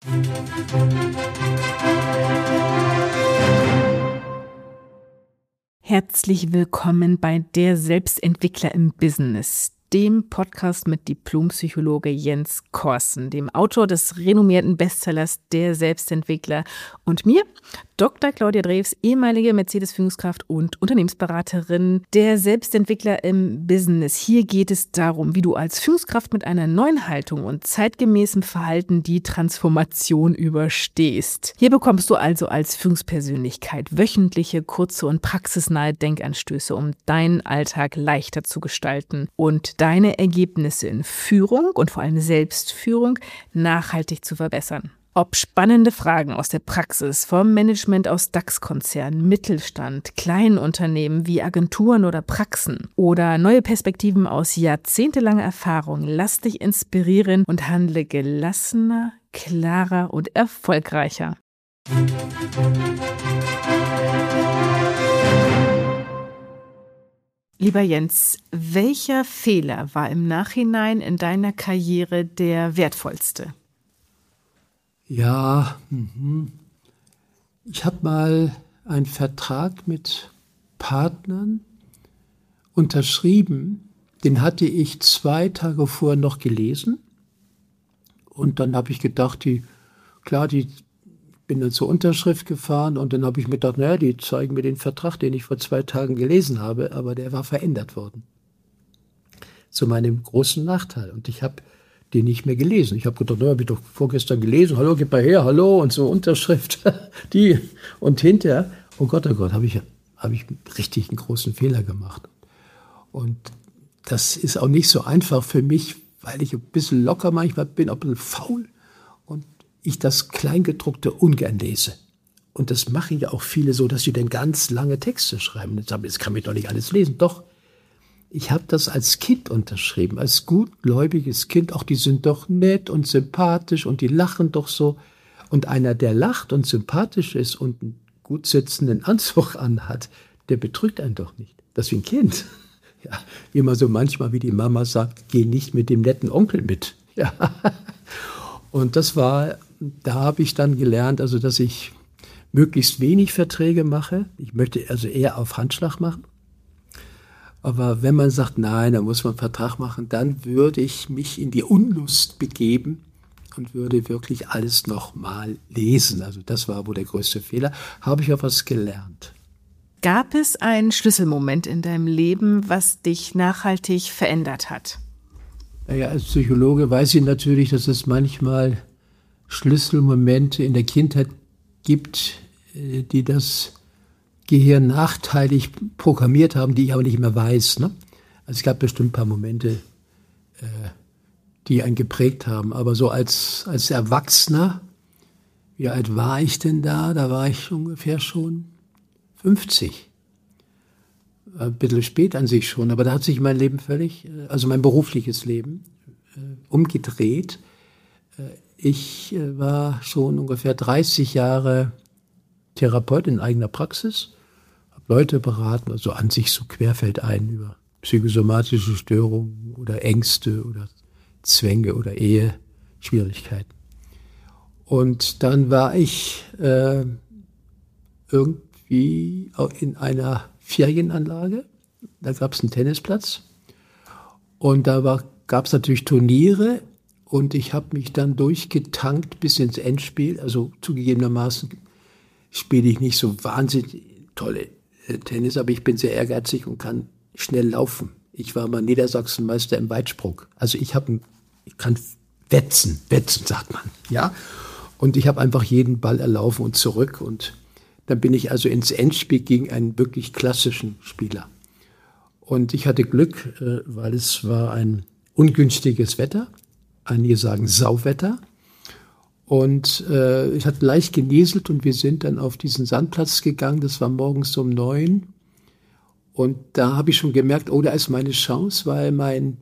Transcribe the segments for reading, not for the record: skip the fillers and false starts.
Herzlich willkommen bei Der Selbstentwickler im Business, dem Podcast mit Diplompsychologe Jens Korsen, dem Autor des renommierten Bestsellers Der Selbstentwickler, und mir, Dr. Claudia Drews, ehemalige Mercedes-Führungskraft und Unternehmensberaterin. Der Selbstentwickler im Business. Hier geht es darum, wie du als Führungskraft mit einer neuen Haltung und zeitgemäßem Verhalten die Transformation überstehst. Hier bekommst du also als Führungspersönlichkeit wöchentliche, kurze und praxisnahe Denkanstöße, um deinen Alltag leichter zu gestalten und deine Ergebnisse in Führung und vor allem Selbstführung nachhaltig zu verbessern. Ob spannende Fragen aus der Praxis, vom Management aus DAX-Konzernen, Mittelstand, kleinen Unternehmen wie Agenturen oder Praxen oder neue Perspektiven aus jahrzehntelanger Erfahrung, lass dich inspirieren und handle gelassener, klarer und erfolgreicher. Lieber Jens, welcher Fehler war im Nachhinein in deiner Karriere der wertvollste? Ja, ich habe mal einen Vertrag mit Partnern unterschrieben. Den hatte ich 2 Tage vorher noch gelesen. Und dann habe ich gedacht, bin dann zur Unterschrift gefahren und dann habe ich mir gedacht, naja, die zeigen mir den Vertrag, den ich vor 2 Tagen gelesen habe, aber der war verändert worden. Zu meinem großen Nachteil. Und ich habe den nicht mehr gelesen. Ich habe gedacht, naja, habe ich doch vorgestern gelesen, hallo, gib mal her, hallo, und so Unterschrift, die. Und hinterher, oh Gott, habe ich richtig einen großen Fehler gemacht. Und das ist auch nicht so einfach für mich, weil ich ein bisschen locker manchmal bin, ein bisschen faul und ich das Kleingedruckte ungern lese. Und das machen ja auch viele so, dass sie dann ganz lange Texte schreiben. Und sagen, das kann ich doch nicht alles lesen. Doch, ich habe das als Kind unterschrieben, als gutgläubiges Kind. Auch die sind doch nett und sympathisch und die lachen doch so. Und einer, der lacht und sympathisch ist und einen gut sitzenden Anzug anhat, der betrügt einen doch nicht. Das ist wie ein Kind. Ja, immer so manchmal, wie die Mama sagt, geh nicht mit dem netten Onkel mit. Ja. Und da habe ich dann gelernt, also dass ich möglichst wenig Verträge mache. Ich möchte also eher auf Handschlag machen. Aber wenn man sagt, nein, da muss man einen Vertrag machen, dann würde ich mich in die Unlust begeben und würde wirklich alles nochmal lesen. Also das war wohl der größte Fehler. Habe ich auch was gelernt. Gab es einen Schlüsselmoment in deinem Leben, was dich nachhaltig verändert hat? Naja, als Psychologe weiß ich natürlich, dass es manchmal Schlüsselmomente in der Kindheit gibt, die das Gehirn nachteilig programmiert haben, die ich aber nicht mehr weiß. Ne? Also es gab bestimmt ein paar Momente, die einen geprägt haben. Aber so als Erwachsener, wie alt war ich denn da? Da war ich ungefähr schon 50. Ein bisschen spät an sich schon, aber da hat sich mein Leben also mein berufliches Leben, umgedreht. Ich war schon ungefähr 30 Jahre Therapeut in eigener Praxis, habe Leute beraten, also an sich so querfeldein über psychosomatische Störungen oder Ängste oder Zwänge oder Eheschwierigkeiten. Und dann war ich irgendwie in einer Ferienanlage, da gab es einen Tennisplatz und da gab es natürlich Turniere und ich habe mich dann durchgetankt bis ins Endspiel, also zugegebenermaßen spiele ich nicht so wahnsinnig tolle Tennis, aber ich bin sehr ehrgeizig und kann schnell laufen. Ich war mal Niedersachsenmeister im Weitsprung. Also ich kann wetzen sagt man, ja. Und ich habe einfach jeden Ball erlaufen und zurück und dann bin ich also ins Endspiel gegen einen wirklich klassischen Spieler. Und ich hatte Glück, weil es war ein ungünstiges Wetter, einige sagen Sauwetter. Und ich hatte leicht genieselt und wir sind dann auf diesen Sandplatz gegangen. Das war morgens um 9. Und da habe ich schon gemerkt, oh, da ist meine Chance, weil mein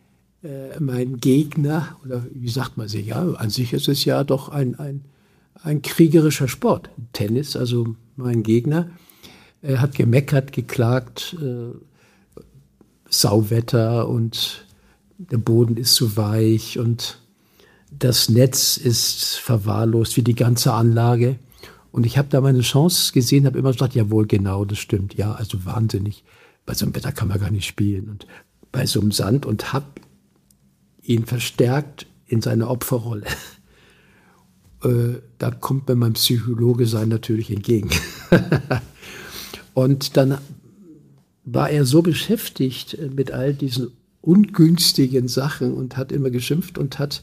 Gegner, oder wie sagt man sich, ja, an sich ist es ja doch ein kriegerischer Sport. Tennis, also mein Gegner, hat gemeckert, geklagt, Sauwetter und der Boden ist zu weich und das Netz ist verwahrlost, wie die ganze Anlage. Und ich habe da meine Chance gesehen, habe immer gesagt, jawohl, genau, das stimmt. Ja, also wahnsinnig. Bei so einem Wetter kann man gar nicht spielen. Und bei so einem Sand und habe ihn verstärkt in seiner Opferrolle. Da kommt mir mein Psychologe sein natürlich entgegen. Und dann war er so beschäftigt mit all diesen ungünstigen Sachen und hat immer geschimpft und hat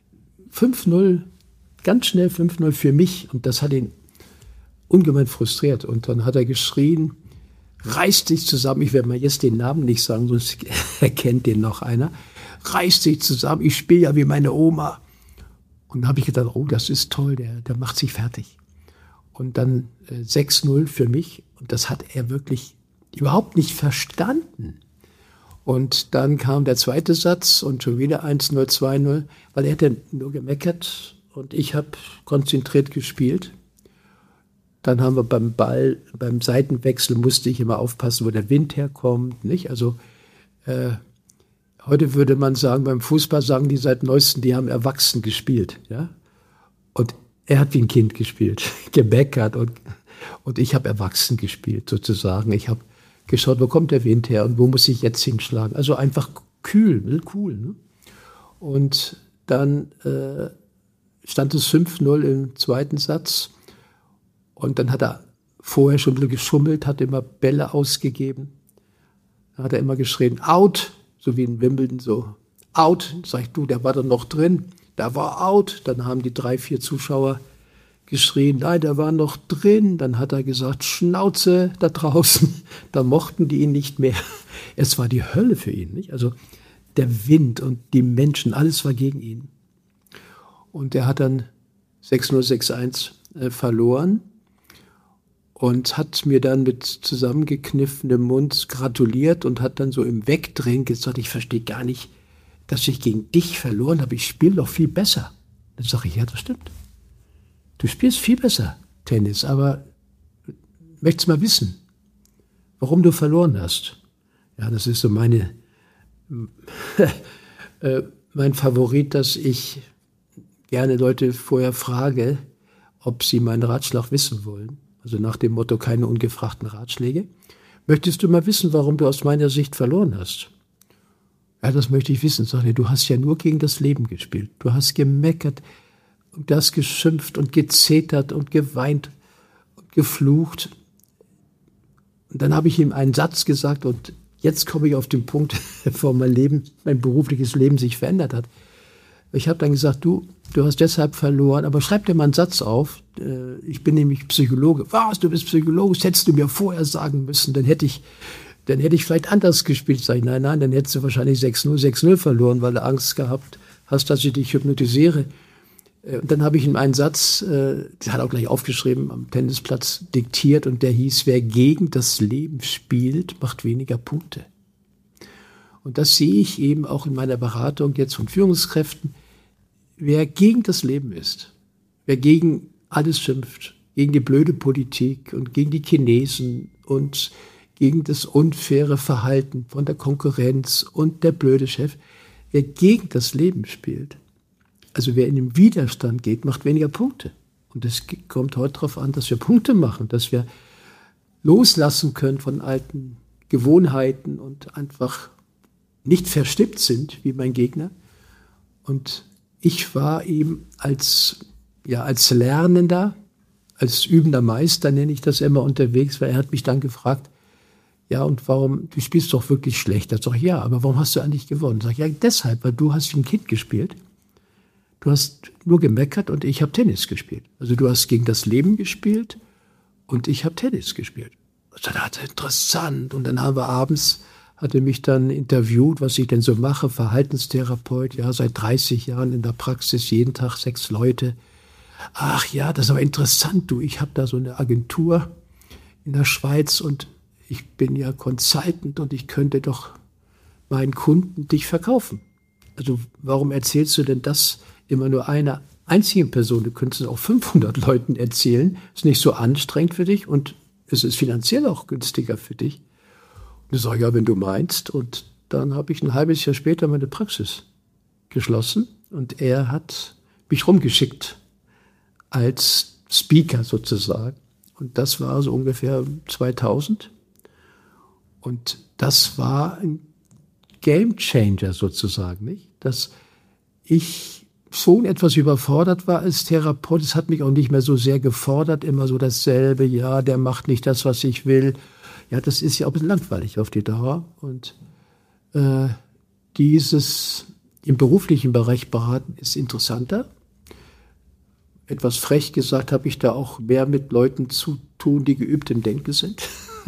5-0, ganz schnell 5-0 für mich. Und das hat ihn ungemein frustriert. Und dann hat er geschrien, reiß dich zusammen. Ich werde mal jetzt den Namen nicht sagen, sonst erkennt den noch einer. Reiß dich zusammen, ich spiele ja wie meine Oma. Und dann habe ich gedacht, oh, das ist toll, der macht sich fertig. Und dann 6-0 für mich. Und das hat er wirklich überhaupt nicht verstanden. Und dann kam der zweite Satz und schon wieder 1-0, 2-0, weil er hätte nur gemeckert und ich habe konzentriert gespielt. Dann haben wir beim Ball, beim Seitenwechsel musste ich immer aufpassen, wo der Wind herkommt, nicht? Also heute würde man sagen, beim Fußball sagen die seit neuestem, die haben erwachsen gespielt, ja? Und er hat wie ein Kind gespielt, gemeckert und ich habe erwachsen gespielt sozusagen. Ich habe geschaut, wo kommt der Wind her und wo muss ich jetzt hinschlagen. Also einfach kühl, cool. Ne? Und dann stand es 5-0 im zweiten Satz. Und dann hat er vorher schon ein bisschen geschummelt, hat immer Bälle ausgegeben. Dann hat er immer geschrien, out, so wie in Wimbledon, so out. Sag ich, du, der war doch noch drin. Der war out. Dann haben die 3-4 Zuschauer geschrien, nein, der war noch drin. Dann hat er gesagt, Schnauze da draußen. Da mochten die ihn nicht mehr. Es war die Hölle für ihn. Nicht? Also der Wind und die Menschen, alles war gegen ihn. Und er hat dann 6-0, 6-1 verloren und hat mir dann mit zusammengekniffenem Mund gratuliert und hat dann so im Wegdrehen gesagt, ich verstehe gar nicht, dass ich gegen dich verloren habe. Ich spiele doch viel besser. Dann sage ich, ja, das stimmt. Du spielst viel besser Tennis, aber möchtest mal wissen, warum du verloren hast? Ja, das ist so mein Favorit, dass ich gerne Leute vorher frage, ob sie meinen Ratschlag wissen wollen. Also nach dem Motto, keine ungefragten Ratschläge. Möchtest du mal wissen, warum du aus meiner Sicht verloren hast? Ja, das möchte ich wissen. Sag ich, du hast ja nur gegen das Leben gespielt. Du hast gemeckert, und das geschimpft und gezetert und geweint und geflucht. Und dann habe ich ihm einen Satz gesagt und jetzt komme ich auf den Punkt, wo mein berufliches Leben sich verändert hat. Ich habe dann gesagt, du hast deshalb verloren, aber schreib dir mal einen Satz auf. Ich bin nämlich Psychologe. Was, du bist Psychologe? Das hättest du mir vorher sagen müssen. Dann hätte ich vielleicht anders gespielt. Sag ich, nein, dann hättest du wahrscheinlich 6-0 verloren, weil du Angst gehabt hast, dass ich dich hypnotisiere. Und dann habe ich ihm einen Satz, der hat auch gleich aufgeschrieben, am Tennisplatz diktiert und der hieß, wer gegen das Leben spielt, macht weniger Punkte. Und das sehe ich eben auch in meiner Beratung jetzt von Führungskräften. Wer gegen das Leben ist, wer gegen alles schimpft, gegen die blöde Politik und gegen die Chinesen und gegen das unfaire Verhalten von der Konkurrenz und der blöde Chef, wer gegen das Leben spielt, also wer in den Widerstand geht, macht weniger Punkte. Und es kommt heute darauf an, dass wir Punkte machen, dass wir loslassen können von alten Gewohnheiten und einfach nicht verstimmt sind wie mein Gegner. Und ich war eben als Lernender, als übender Meister, nenne ich das immer, unterwegs, weil er hat mich dann gefragt, ja, und warum, du spielst doch wirklich schlecht. Da sag ich, ja, aber warum hast du eigentlich gewonnen? Sag ich, ja, deshalb, weil du hast wie ein Kind gespielt. Du hast nur gemeckert und ich habe Tennis gespielt. Also du hast gegen das Leben gespielt und ich habe Tennis gespielt. Das war interessant. Und dann haben wir abends, hat er mich dann interviewt, was ich denn so mache, Verhaltenstherapeut, ja, seit 30 Jahren in der Praxis, jeden Tag 6 Leute. Ach ja, das ist aber interessant, du, ich habe da so eine Agentur in der Schweiz und ich bin ja Consultant und ich könnte doch meinen Kunden dich verkaufen. Also warum erzählst du denn das immer nur einer einzigen Person? Du könntest es auch 500 Leuten erzählen. Ist nicht so anstrengend für dich und es ist finanziell auch günstiger für dich. Und ich sage, ja, wenn du meinst. Und dann habe ich ein halbes Jahr später meine Praxis geschlossen und er hat mich rumgeschickt als Speaker sozusagen. Und das war so ungefähr 2000. Und das war ein Game Changer sozusagen, nicht? Dass ich schon etwas überfordert war als Therapeut. Es hat mich auch nicht mehr so sehr gefordert, immer so dasselbe. Ja, der macht nicht das, was ich will. Ja, das ist ja auch ein bisschen langweilig auf die Dauer. Und dieses im beruflichen Bereich beraten ist interessanter. Etwas frech gesagt, habe ich da auch mehr mit Leuten zu tun, die geübt im Denken sind.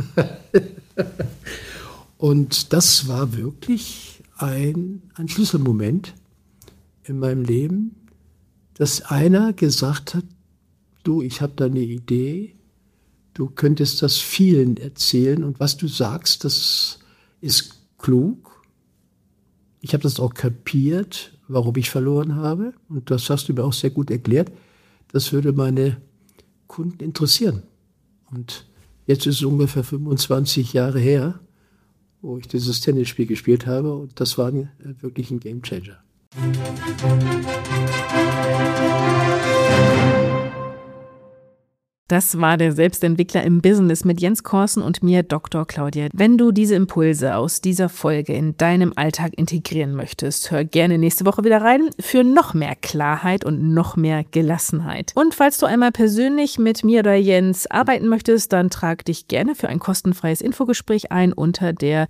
Und das war wirklich ein Schlüsselmoment in meinem Leben, dass einer gesagt hat, du, ich habe da eine Idee, du könntest das vielen erzählen und was du sagst, das ist klug. Ich habe das auch kapiert, warum ich verloren habe und das hast du mir auch sehr gut erklärt. Das würde meine Kunden interessieren. Und jetzt ist es ungefähr 25 Jahre her, wo ich dieses Tennisspiel gespielt habe. Und das war wirklich ein Gamechanger. Das war der Selbstentwickler im Business mit Jens Korsen und mir, Dr. Claudia. Wenn du diese Impulse aus dieser Folge in deinem Alltag integrieren möchtest, hör gerne nächste Woche wieder rein für noch mehr Klarheit und noch mehr Gelassenheit. Und falls du einmal persönlich mit mir oder Jens arbeiten möchtest, dann trag dich gerne für ein kostenfreies Infogespräch ein unter der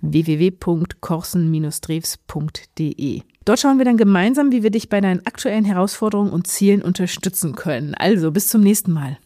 www.korsen-drews.de. Dort schauen wir dann gemeinsam, wie wir dich bei deinen aktuellen Herausforderungen und Zielen unterstützen können. Also bis zum nächsten Mal.